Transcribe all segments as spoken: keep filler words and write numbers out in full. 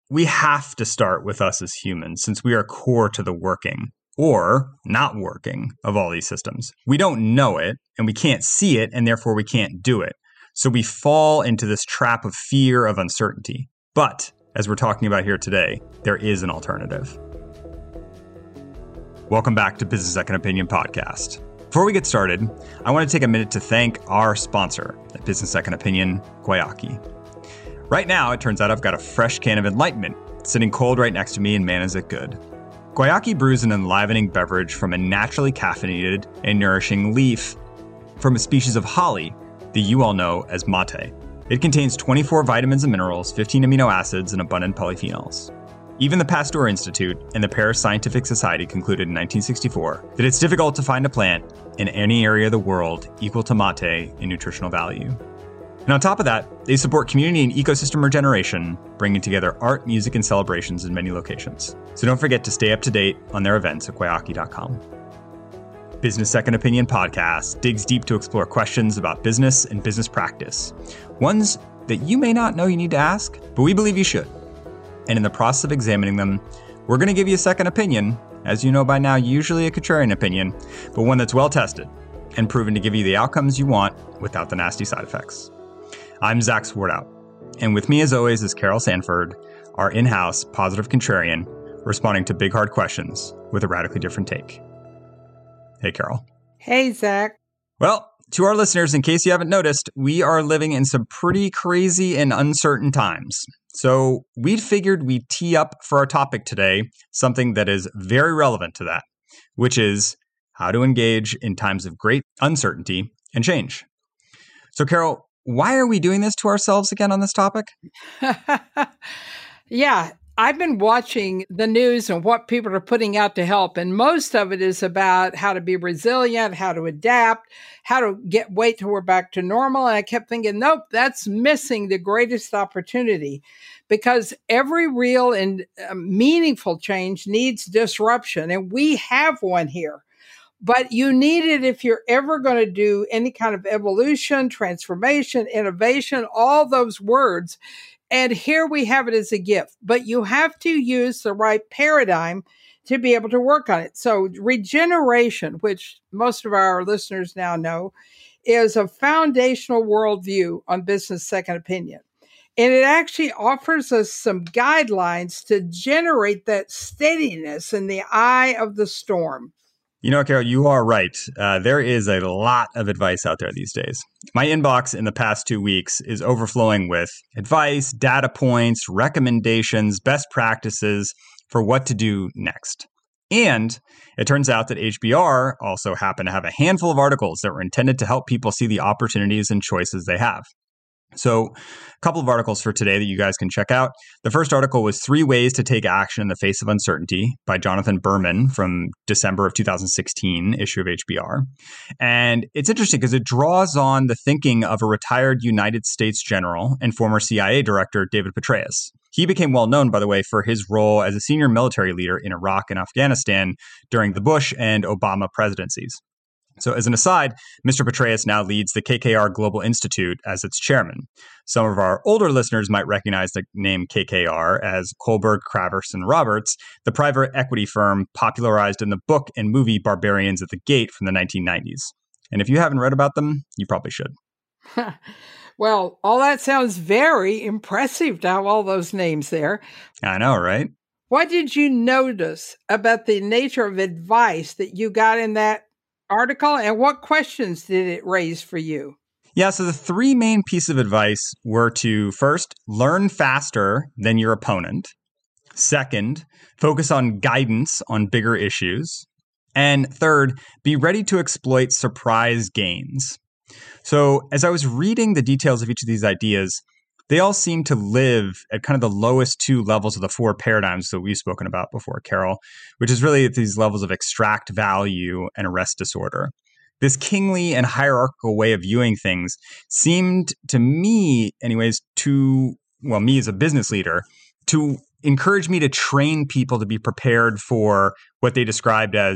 we have to start with us as humans since we are core to the working or not working of all these systems. We don't know it and we can't see it and therefore we can't do it. So we fall into this trap of fear of uncertainty. But as we're talking about here today, there is an alternative. Welcome back to Business Second Opinion Podcast. Before we get started, I want to take a minute to thank our sponsor at Business Second Opinion, Guayaki. Right now, it turns out I've got a fresh can of Enlightenment sitting cold right next to me, and man, is it good. Guayaki brews an enlivening beverage from a naturally caffeinated and nourishing leaf from a species of holly that you all know as mate. It contains twenty-four vitamins and minerals, fifteen amino acids, and abundant polyphenols. Even the Pasteur Institute and the Paris Scientific Society concluded in nineteen sixty-four that it's difficult to find a plant in any area of the world equal to mate in nutritional value. And on top of that, they support community and ecosystem regeneration, bringing together art, music, and celebrations in many locations. So don't forget to stay up to date on their events at guayaki dot com. Business Second Opinion Podcast digs deep to explore questions about business and business practice, ones that you may not know you need to ask, but we believe you should. And in the process of examining them, we're going to give you a second opinion, as you know by now, usually a contrarian opinion, but one that's well tested and proven to give you the outcomes you want without the nasty side effects. I'm Zach Swartout, and with me as always is Carol Sanford, our in-house positive contrarian, responding to big hard questions with a radically different take. Hey, Carol. Hey, Zach. Well, to our listeners, in case you haven't noticed, we are living in some pretty crazy and uncertain times. So we figured we'd tee up for our topic today something that is very relevant to that, which is how to engage in times of great uncertainty and change. So, Carol, why are we doing this to ourselves again on this topic? Yeah, I've been watching the news and what people are putting out to help, and most of it is about how to be resilient, how to adapt, how to get wait till we're back to normal. And I kept thinking, nope, that's missing the greatest opportunity, because every real and uh, meaningful change needs disruption, and we have one here. But you need it if you're ever going to do any kind of evolution, transformation, innovation, all those words. And here we have it as a gift, but you have to use the right paradigm to be able to work on it. So regeneration, which most of our listeners now know, is a foundational worldview on Business Second Opinion. And it actually offers us some guidelines to generate that steadiness in the eye of the storm. You know, Carol, you are right. Uh, there is a lot of advice out there these days. My inbox in the past two weeks is overflowing with advice, data points, recommendations, best practices for what to do next. And it turns out that H B R also happened to have a handful of articles that were intended to help people see the opportunities and choices they have. So a couple of articles for today that you guys can check out. The first article was Three Ways to Take Action in the Face of Uncertainty by Jonathan Berman from December of two thousand sixteen issue of H B R. And it's interesting because it draws on the thinking of a retired United States general and former C I A director, David Petraeus. He became well known, by the way, for his role as a senior military leader in Iraq and Afghanistan during the Bush and Obama presidencies. So as an aside, Mister Petraeus now leads the K K R Global Institute as its chairman. Some of our older listeners might recognize the name K K R as Kohlberg, Kravers, and Roberts, the private equity firm popularized in the book and movie Barbarians at the Gate from the nineteen nineties. And if you haven't read about them, you probably should. Well, all that sounds very impressive to have all those names there. I know, right? What did you notice about the nature of advice that you got in that article, and what questions did it raise for you? Yeah, so the three main pieces of advice were to first, learn faster than your opponent. Second, focus on guidance on bigger issues. And third, be ready to exploit surprise gains. So as I was reading the details of each of these ideas, they all seem to live at kind of the lowest two levels of the four paradigms that we've spoken about before, Carol, which is really at these levels of extract value and arrest disorder. This kingly and hierarchical way of viewing things seemed to me, anyways, to, well, me as a business leader, to encourage me to train people to be prepared for what they described as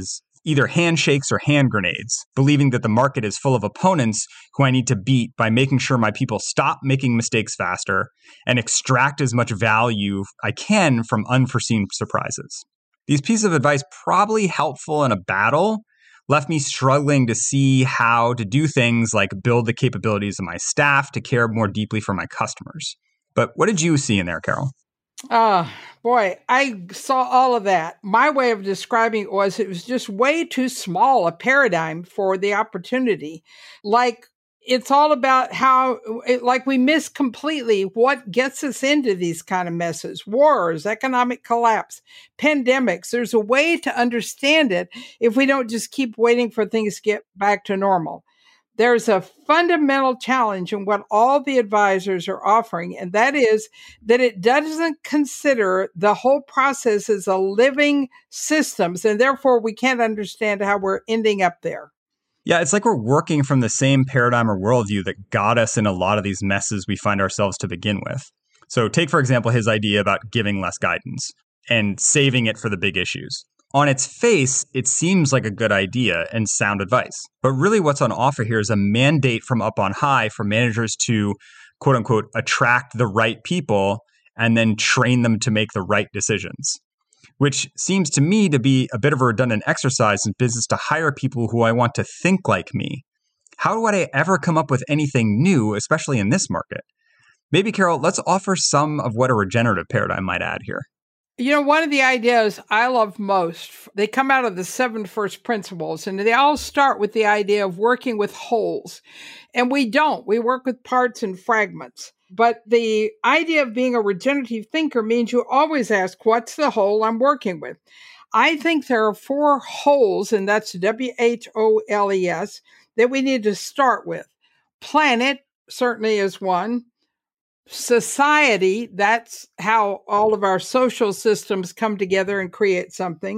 either handshakes or hand grenades, believing that the market is full of opponents who I need to beat by making sure my people stop making mistakes faster and extract as much value I can from unforeseen surprises. These pieces of advice, probably helpful in a battle, left me struggling to see how to do things like build the capabilities of my staff to care more deeply for my customers. But what did you see in there, Carol? Oh, boy, I saw all of that. My way of describing it was it was just way too small a paradigm for the opportunity. Like, it's all about how, it, like, we miss completely what gets us into these kind of messes: wars, economic collapse, pandemics. There's a way to understand it if we don't just keep waiting for things to get back to normal. There's a fundamental challenge in what all the advisors are offering, and that is that it doesn't consider the whole process as a living systems, and therefore we can't understand how we're ending up there. Yeah, it's like we're working from the same paradigm or worldview that got us in a lot of these messes we find ourselves to begin with. So take, for example, his idea about giving less guidance and saving it for the big issues. On its face, it seems like a good idea and sound advice. But really what's on offer here is a mandate from up on high for managers to, quote unquote, attract the right people and then train them to make the right decisions, which seems to me to be a bit of a redundant exercise in business to hire people who I want to think like me. How would I ever come up with anything new, especially in this market? Maybe, Carol, let's offer some of what a regenerative paradigm might add here. You know, one of the ideas I love most, they come out of the seven first principles, and they all start with the idea of working with wholes. And we don't. We work with parts and fragments. But the idea of being a regenerative thinker means you always ask, what's the whole I'm working with? I think there are four wholes, and that's W H O L E S, that we need to start with. Planet certainly is one. Society, that's how all of our social systems come together and create something.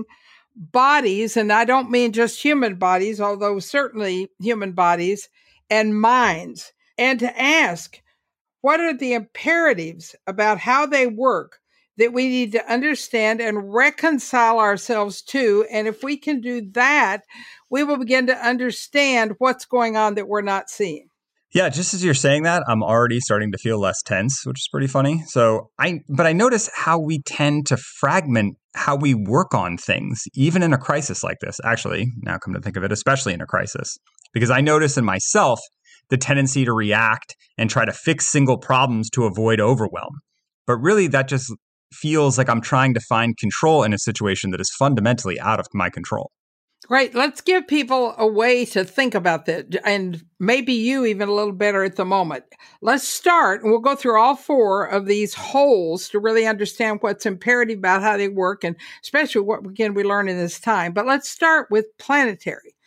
Bodies, and I don't mean just human bodies, although certainly human bodies, and minds. And to ask, what are the imperatives about how they work that we need to understand and reconcile ourselves to? And if we can do that, we will begin to understand what's going on that we're not seeing. Yeah, just as you're saying that, I'm already starting to feel less tense, which is pretty funny. So I, but I notice how we tend to fragment how we work on things, even in a crisis like this. Actually, now come to think of it, especially in a crisis, because I notice in myself the tendency to react and try to fix single problems to avoid overwhelm. But really, that just feels like I'm trying to find control in a situation that is fundamentally out of my control. Right. Let's give people a way to think about that, and maybe you even a little better at the moment. Let's start, and we'll go through all four of these wholes to really understand what's imperative about how they work, and especially what, again, we learn in this time. But let's start with planetary.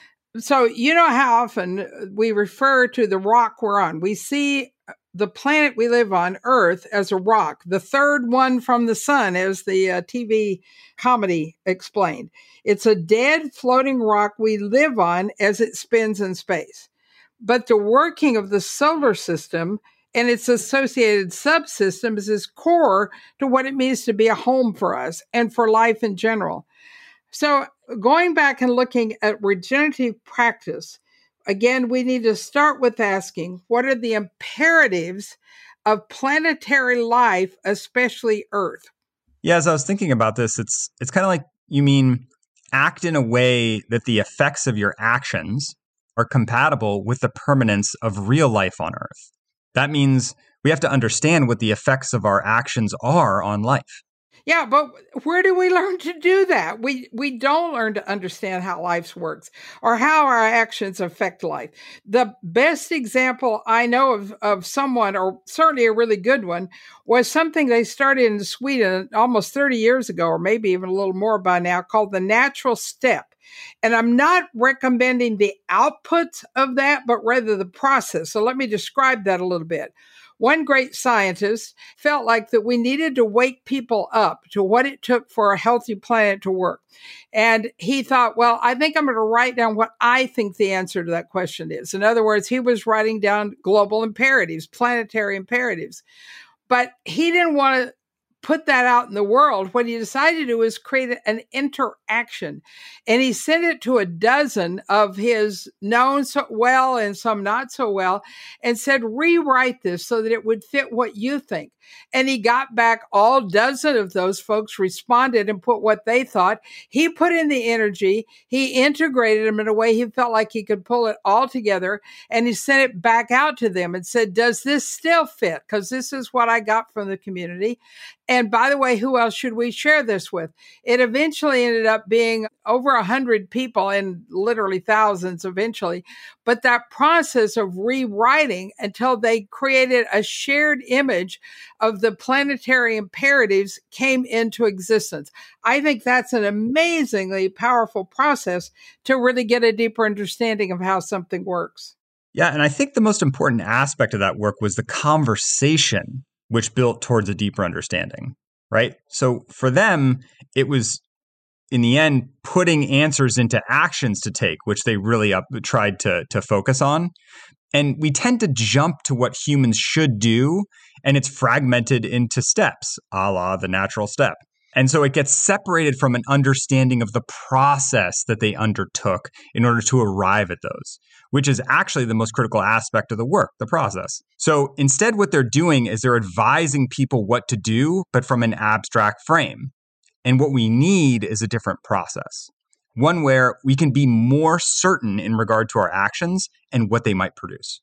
So you know how often we refer to the rock we're on. We see the planet we live on, Earth, as a rock, the third one from the sun, as the uh, T V comedy explained. It's a dead floating rock we live on as it spins in space. But the working of the solar system and its associated subsystems is core to what it means to be a home for us and for life in general. So going back and looking at regenerative practice, again, we need to start with asking, what are the imperatives of planetary life, especially Earth? Yeah, as I was thinking about this, it's it's kind of like you mean act in a way that the effects of your actions are compatible with the permanence of real life on Earth. That means we have to understand what the effects of our actions are on life. Yeah, but where do we learn to do that? We we don't learn to understand how life works or how our actions affect life. The best example I know of, of someone, or certainly a really good one, was something they started in Sweden almost thirty years ago, or maybe even a little more by now, called the natural step. And I'm not recommending the outputs of that, but rather the process. So let me describe that a little bit. One great scientist felt like that we needed to wake people up to what it took for a healthy planet to work. And he thought, well, I think I'm going to write down what I think the answer to that question is. In other words, he was writing down global imperatives, planetary imperatives. But he didn't want to put that out in the world. What he decided to do was create an interaction. And he sent it to a dozen of his known so well and some not so well, and said, rewrite this so that it would fit what you think. And he got back all dozen of those folks responded and put what they thought. He put in the energy. He integrated them in a way he felt like he could pull it all together. And he sent it back out to them and said, does this still fit? Because this is what I got from the community. And by the way, who else should we share this with? It eventually ended up being over a hundred people and literally thousands eventually. But that process of rewriting until they created a shared image of the planetary imperatives came into existence. I think that's an amazingly powerful process to really get a deeper understanding of how something works. Yeah, and I think the most important aspect of that work was the conversation, which built towards a deeper understanding, right? So for them, it was, in the end, putting answers into actions to take, which they really up, tried to, to focus on. And we tend to jump to what humans should do, and it's fragmented into steps, a la the natural step. And so it gets separated from an understanding of the process that they undertook in order to arrive at those, which is actually the most critical aspect of the work, the process. So instead, what they're doing is they're advising people what to do, but from an abstract frame. And what we need is a different process, one where we can be more certain in regard to our actions and what they might produce.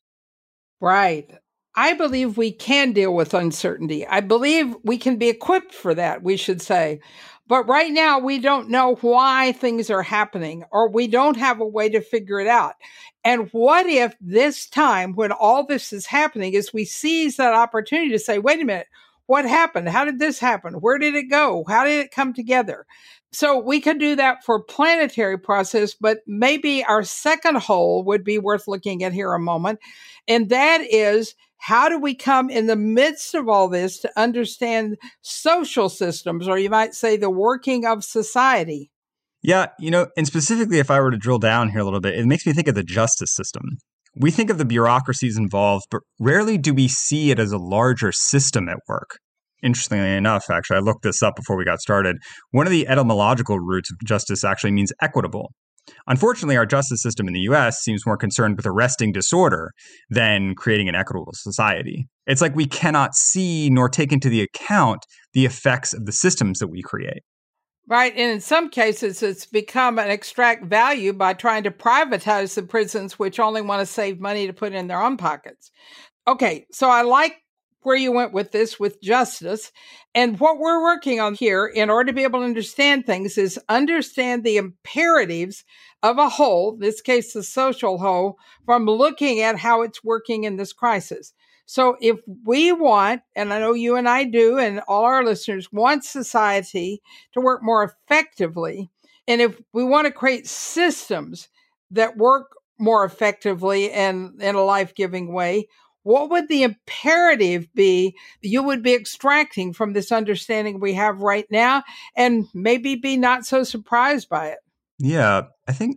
Right. I believe we can deal with uncertainty. I believe we can be equipped for that, we should say. But right now, we don't know why things are happening, or we don't have a way to figure it out. And what if this time, when all this is happening, is we seize that opportunity to say, wait a minute, what happened? How did this happen? Where did it go? How did it come together? So we could do that for planetary process, but maybe our second hole would be worth looking at here a moment. And that is, how do we come in the midst of all this to understand social systems, or you might say the working of society? Yeah, you know, and specifically, if I were to drill down here a little bit, it makes me think of the justice system. We think of the bureaucracies involved, but rarely do we see it as a larger system at work. Interestingly enough, actually, I looked this up before we got started. One of the etymological roots of justice actually means equitable. Unfortunately, our justice system in the U S seems more concerned with arresting disorder than creating an equitable society. It's like we cannot see nor take into the account the effects of the systems that we create. Right. And in some cases, it's become an extract value by trying to privatize the prisons, which only want to save money to put in their own pockets. Okay, so I like where you went with this, with justice. And what we're working on here in order to be able to understand things is understand the imperatives of a whole, in this case, the social whole, from looking at how it's working in this crisis. So if we want, and I know you and I do, and all our listeners want society to work more effectively, and if we want to create systems that work more effectively and in a life-giving way, what would the imperative be you would be extracting from this understanding we have right now, and maybe be not so surprised by it? Yeah, I think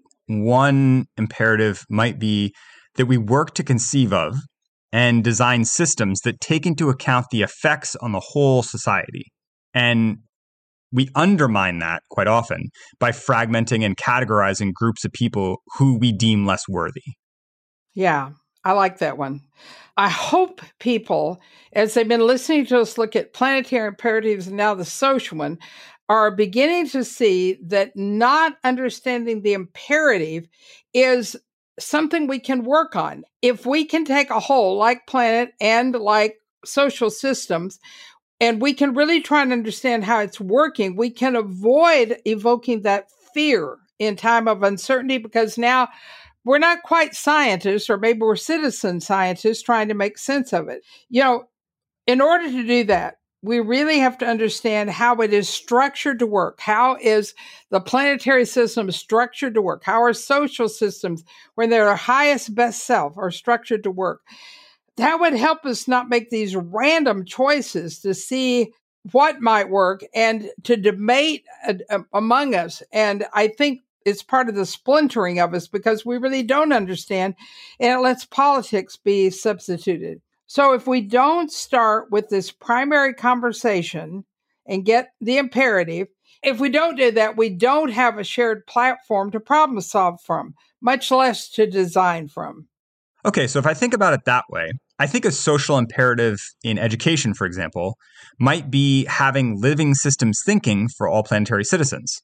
one imperative might be that we work to conceive of and design systems that take into account the effects on the whole society. And we undermine that quite often by fragmenting and categorizing groups of people who we deem less worthy. Yeah, I like that one. I hope people, as they've been listening to us look at planetary imperatives and now the social one, are beginning to see that not understanding the imperative is something we can work on. If we can take a whole like planet and like social systems, and we can really try and understand how it's working, we can avoid evoking that fear in time of uncertainty, because now we're not quite scientists, or maybe we're citizen scientists trying to make sense of it. You know, in order to do that, we really have to understand how it is structured to work. How is the planetary system structured to work? How are social systems, when they're their highest best self, are structured to work? That would help us not make these random choices to see what might work and to debate uh, among us. And I think it's part of the splintering of us because we really don't understand, and it lets politics be substituted. So if we don't start with this primary conversation and get the imperative. If we don't do that, we don't have a shared platform to problem solve from, much less to design from. Okay, so if I think about it that way, I think a social imperative in education, for example, might be having living systems thinking for all planetary citizens.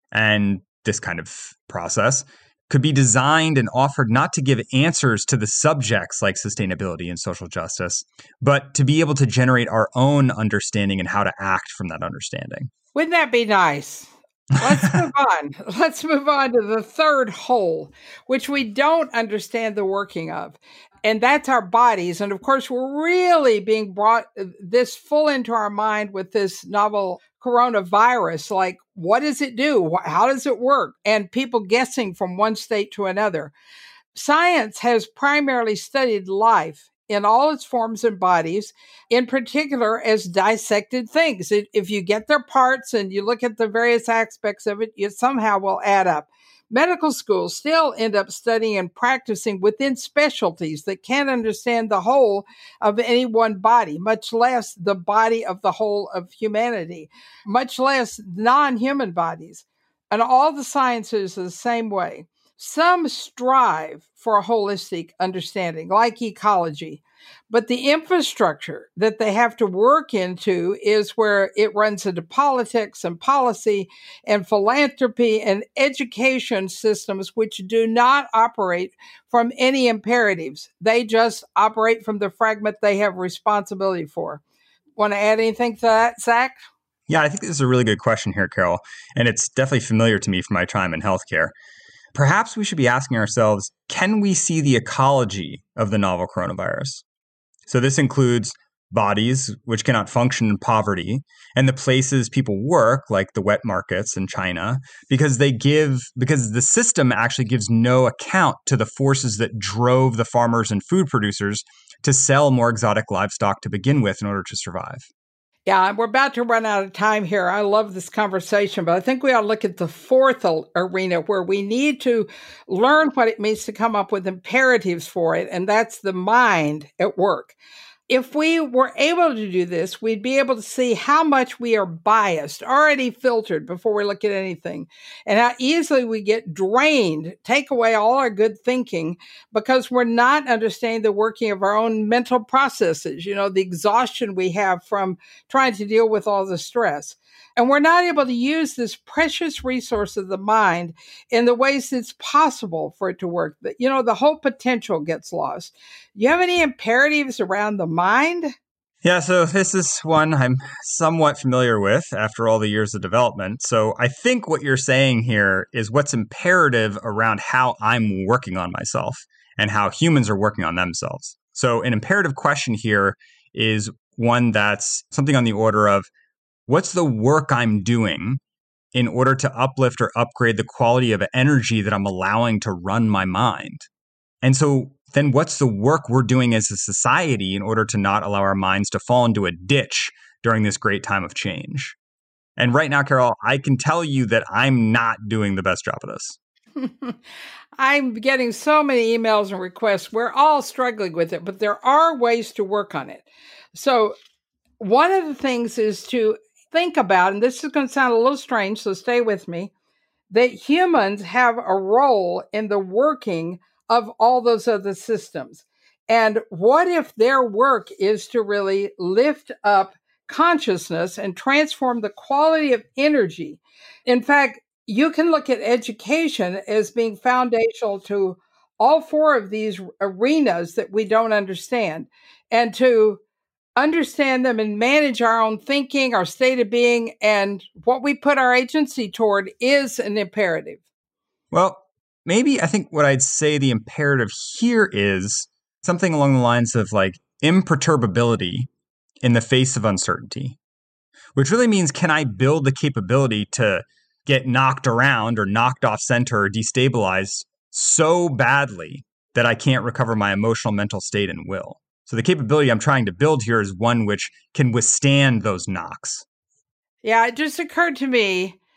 And this kind of process could be designed and offered not to give answers to the subjects like sustainability and social justice, but to be able to generate our own understanding and how to act from that understanding. Wouldn't that be nice? Let's move on. Let's move on to the third whole, which we don't understand the working of. And that's our bodies. And of course, we're really being brought this full into our mind with this novel coronavirus. Like, what does it do? How does it work? And people guessing from one state to another. Science has primarily studied life in all its forms and bodies, in particular as dissected things. If you get their parts and you look at the various aspects of it, it somehow will add up. Medical schools still end up studying and practicing within specialties that can't understand the whole of any one body, much less the body of the whole of humanity, much less non-human bodies. And all the sciences are the same way. Some strive for a holistic understanding, like ecology, but the infrastructure that they have to work into is where it runs into politics and policy and philanthropy and education systems, which do not operate from any imperatives. They just operate from the fragment they have responsibility for. Want to add anything to that, Zach? Yeah, I think this is a really good question here, Carol, and it's definitely familiar to me from my time in healthcare. Perhaps we should be asking ourselves, can we see the ecology of the novel coronavirus? So this includes bodies which cannot function in poverty and the places people work, like the wet markets in China, because they give because the system actually gives no account to the forces that drove the farmers and food producers to sell more exotic livestock to begin with in order to survive. Yeah, we're about to run out of time here. I love this conversation, but I think we ought to look at the fourth arena where we need to learn what it means to come up with imperatives for it, and that's the mind at work. If we were able to do this, we'd be able to see how much we are biased, already filtered before we look at anything, and how easily we get drained, take away all our good thinking because we're not understanding the working of our own mental processes, you know, the exhaustion we have from trying to deal with all the stress. And we're not able to use this precious resource of the mind in the ways that's possible for it to work. But, you know, the whole potential gets lost. You have any imperatives around the mind? Yeah, so this is one I'm somewhat familiar with after all the years of development. So I think what you're saying here is what's imperative around how I'm working on myself and how humans are working on themselves. So an imperative question here is one that's something on the order of, what's the work I'm doing in order to uplift or upgrade the quality of energy that I'm allowing to run my mind? And so then what's the work we're doing as a society in order to not allow our minds to fall into a ditch during this great time of change? And right now, Carol, I can tell you that I'm not doing the best job of this. I'm getting so many emails and requests. We're all struggling with it, but there are ways to work on it. So one of the things is to think about, and this is going to sound a little strange, so stay with me, that humans have a role in the working of all those other systems. And what if their work is to really lift up consciousness and transform the quality of energy? In fact, you can look at education as being foundational to all four of these arenas that we don't understand, and to understand them and manage our own thinking, our state of being, and what we put our agency toward is an imperative. Well, maybe I think what I'd say the imperative here is something along the lines of like imperturbability in the face of uncertainty, which really means, can I build the capability to get knocked around or knocked off center or destabilized so badly that I can't recover my emotional, mental state and will? So the capability I'm trying to build here is one which can withstand those knocks. Yeah, it just occurred to me,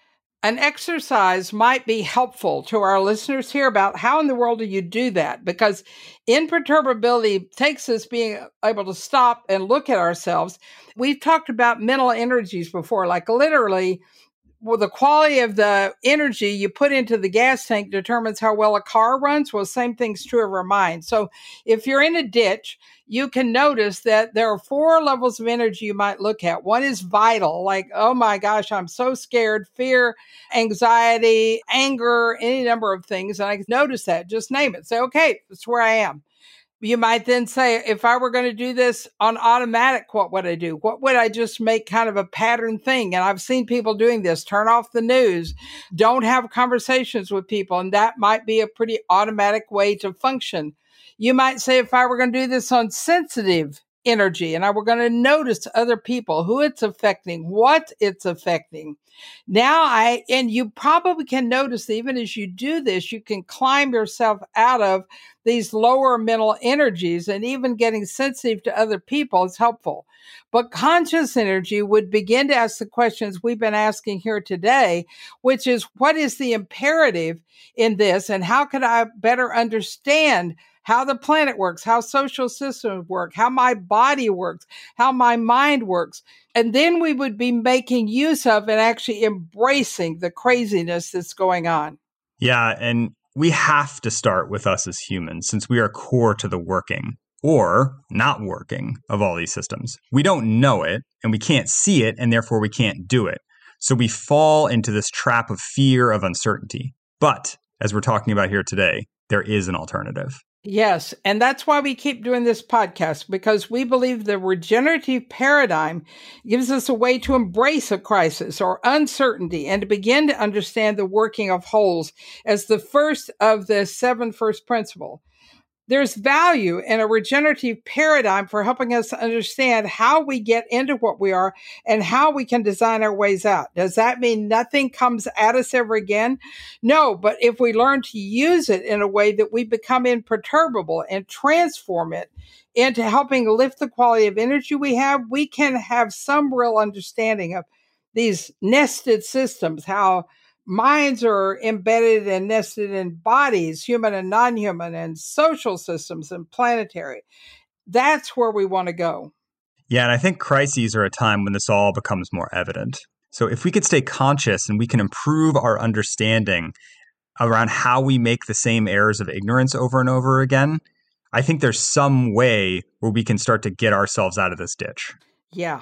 An exercise might be helpful to our listeners here about how in the world do you do that? Because imperturbability takes us being able to stop and look at ourselves. We've talked about mental energies before, like literally, well, the quality of the energy you put into the gas tank determines how well a car runs. Well, same thing's true of our mind. So if you're in a ditch, you can notice that there are four levels of energy you might look at. One is vital, like, oh my gosh, I'm so scared, fear, anxiety, anger, any number of things. And I can notice that. Just name it. Say, okay, that's where I am. You might then say, if I were going to do this on automatic, what would I do? What would I just make kind of a pattern thing? And I've seen people doing this. Turn off the news. Don't have conversations with people. And that might be a pretty automatic way to function. You might say, if I were going to do this on sensitive energy and I were going to notice other people, who it's affecting, what it's affecting. Now I, and you probably can notice that even as you do this, you can climb yourself out of these lower mental energies, and even getting sensitive to other people is helpful. But conscious energy would begin to ask the questions we've been asking here today, which is, what is the imperative in this? And how could I better understand how the planet works, how social systems work, how my body works, how my mind works? And then we would be making use of and actually embracing the craziness that's going on. Yeah, and we have to start with us as humans, since we are core to the working or not working of all these systems. We don't know it, and we can't see it, and therefore we can't do it. So we fall into this trap of fear, of uncertainty. But as we're talking about here today, there is an alternative. Yes, and that's why we keep doing this podcast, because we believe the regenerative paradigm gives us a way to embrace a crisis or uncertainty and to begin to understand the working of wholes as the first of the seven first principles. There's value in a regenerative paradigm for helping us understand how we get into what we are and how we can design our ways out. Does that mean nothing comes at us ever again? No, but if we learn to use it in a way that we become imperturbable and transform it into helping lift the quality of energy we have, we can have some real understanding of these nested systems, how minds are embedded and nested in bodies, human and non-human, and social systems and planetary. That's where we want to go. Yeah, and I think crises are a time when this all becomes more evident. So if we could stay conscious and we can improve our understanding around how we make the same errors of ignorance over and over again, I think there's some way where we can start to get ourselves out of this ditch. Yeah.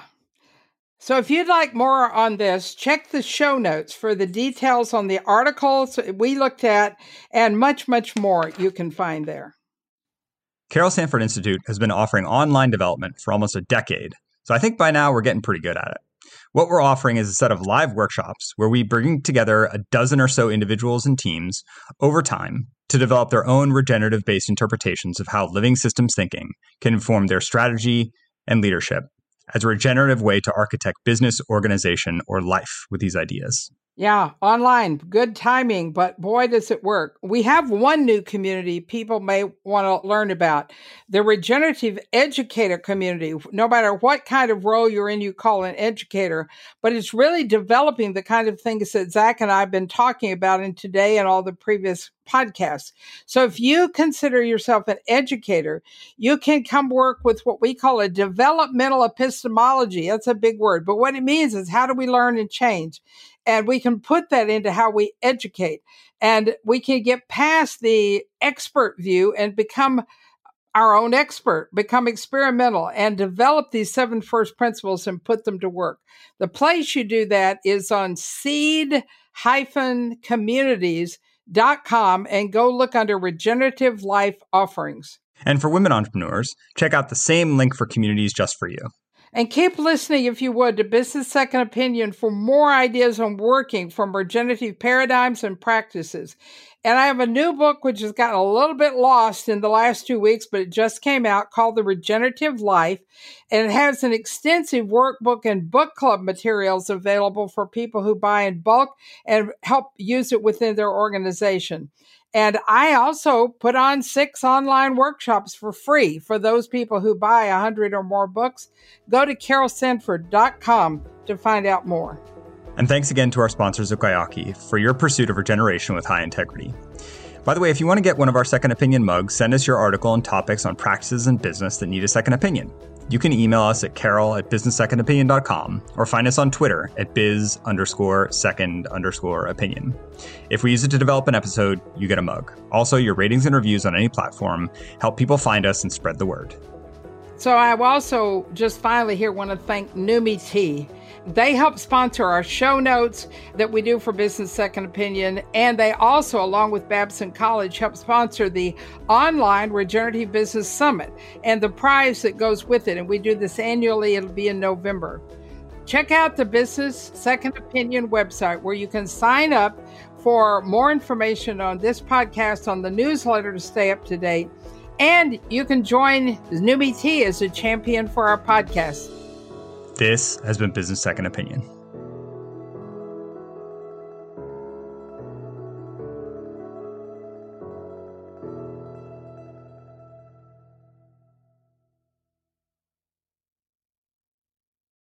So if you'd like more on this, check the show notes for the details on the articles we looked at and much, much more you can find there. Carol Sanford Institute has been offering online development for almost a decade, so I think by now we're getting pretty good at it. What we're offering is a set of live workshops where we bring together a dozen or so individuals and teams over time to develop their own regenerative-based interpretations of how living systems thinking can inform their strategy and leadership as a regenerative way to architect business, organization, or life with these ideas. Yeah, online, good timing, but boy, does it work. We have one new community people may want to learn about, the regenerative educator community. No matter what kind of role you're in, you call an educator, but it's really developing the kind of things that Zach and I have been talking about in today and all the previous podcasts. So if you consider yourself an educator, you can come work with what we call a developmental epistemology. That's a big word, but what it means is, how do we learn and change? And we can put that into how we educate, and we can get past the expert view and become our own expert, become experimental, and develop these seven first principles and put them to work. The place you do that is on seed communities dot com, and go look under Regenerative Life Offerings. And for women entrepreneurs, check out the same link for communities just for you. And keep listening, if you would, to Business Second Opinion for more ideas on working from regenerative paradigms and practices. And I have a new book which has gotten a little bit lost in the last two weeks, but it just came out, called The Regenerative Life. And it has an extensive workbook and book club materials available for people who buy in bulk and help use it within their organization. And I also put on six online workshops for free for those people who buy a hundred or more books. Go to carol sanford dot com to find out more. And thanks again to our sponsors at Guayaki for your pursuit of regeneration with high integrity. By the way, if you want to get one of our Second Opinion mugs, send us your article and topics on practices in business that need a second opinion. You can email us at carol at business second opinion dot com or find us on Twitter at biz underscore second underscore opinion. If we use it to develop an episode, you get a mug. Also, your ratings and reviews on any platform help people find us and spread the word. So I also just finally here want to thank Numi Tea. They help sponsor our show notes that we do for Business Second Opinion. And they also, along with Babson College, help sponsor the online Regenerative Business Summit and the prize that goes with it. And we do this annually. It'll be in November. Check out the Business Second Opinion website where you can sign up for more information on this podcast, on the newsletter to stay up to date. And you can join Numi Tea as a champion for our podcast. This has been Business Second Opinion.